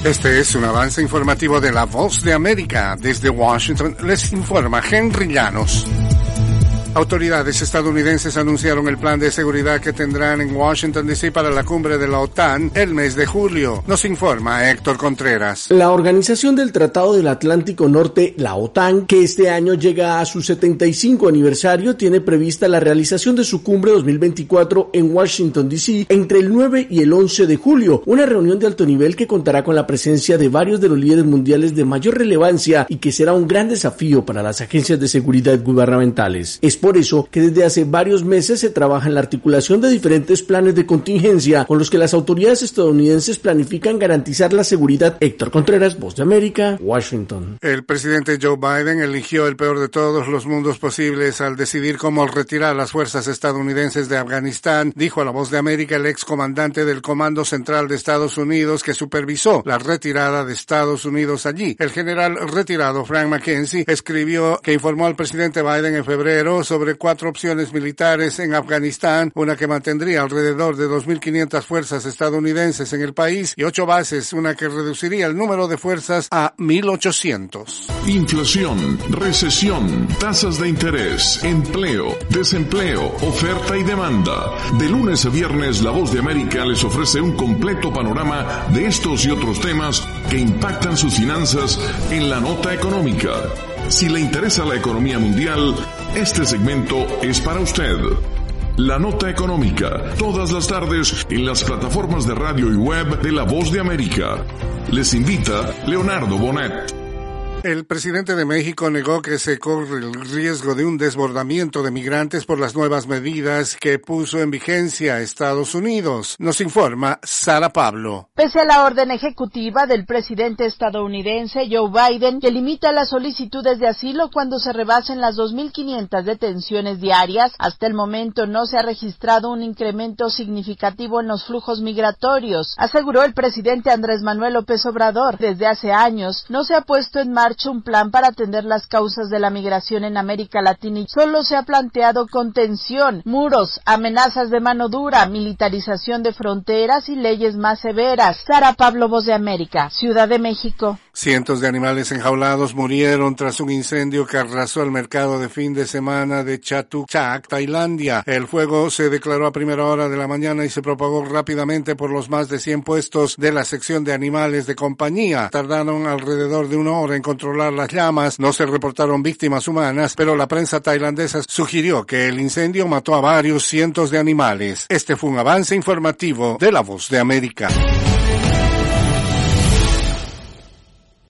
Este es un avance informativo de La Voz de América. Desde Washington les informa Henry Llanos. Autoridades estadounidenses anunciaron el plan de seguridad que tendrán en Washington, D.C. para la cumbre de la OTAN el mes de julio. Nos informa Héctor Contreras. La Organización del Tratado del Atlántico Norte, la OTAN, que este año llega a su 75 aniversario, tiene prevista la realización de su cumbre 2024 en Washington, D.C. entre el 9 y el 11 de julio, una reunión de alto nivel que contará con la presencia de varios de los líderes mundiales de mayor relevancia y que será un gran desafío para las agencias de seguridad gubernamentales. Es por eso que desde hace varios meses se trabaja en la articulación de diferentes planes de contingencia con los que las autoridades estadounidenses planifican garantizar la seguridad. Héctor Contreras, Voz de América, Washington. El presidente Joe Biden eligió el peor de todos los mundos posibles al decidir cómo retirar las fuerzas estadounidenses de Afganistán, dijo a la Voz de América el excomandante del Comando Central de Estados Unidos que supervisó la retirada de Estados Unidos allí. El general retirado Frank McKenzie escribió que informó al presidente Biden en febrero sobre 4 opciones militares en Afganistán, una que mantendría alrededor de 2.500 fuerzas estadounidenses en el país y 8 bases, una que reduciría el número de fuerzas a 1.800. Inflación, recesión, tasas de interés, empleo, desempleo, oferta y demanda. De lunes a viernes, La Voz de América les ofrece un completo panorama de estos y otros temas que impactan sus finanzas en la nota económica. Si le interesa la economía mundial, este segmento es para usted. La Nota Económica, todas las tardes en las plataformas de radio y web de La Voz de América. Les invita Leonardo Bonet. El presidente de México negó que se corre el riesgo de un desbordamiento de migrantes por las nuevas medidas que puso en vigencia Estados Unidos. Nos informa Sara Pablo. Pese a la orden ejecutiva del presidente estadounidense Joe Biden, que limita las solicitudes de asilo cuando se rebasen las 2.500 detenciones diarias, hasta el momento no se ha registrado un incremento significativo en los flujos migratorios, aseguró el presidente Andrés Manuel López Obrador. Desde hace años no se ha puesto en marcha un plan para atender las causas de la migración en América Latina y solo se ha planteado contención, muros, amenazas de mano dura, militarización de fronteras y leyes más severas. Sara Pablo, Voz de América, Ciudad de México. Cientos de animales enjaulados murieron tras un incendio que arrasó el mercado de fin de semana de Chatuchak, Tailandia. El fuego se declaró a primera hora de la mañana y se propagó rápidamente por los más de 100 puestos de la sección de animales de compañía. Tardaron alrededor de 1 hora en controlar las llamas, no se reportaron víctimas humanas, pero la prensa tailandesa sugirió que el incendio mató a varios cientos de animales. Este fue un avance informativo de La Voz de América.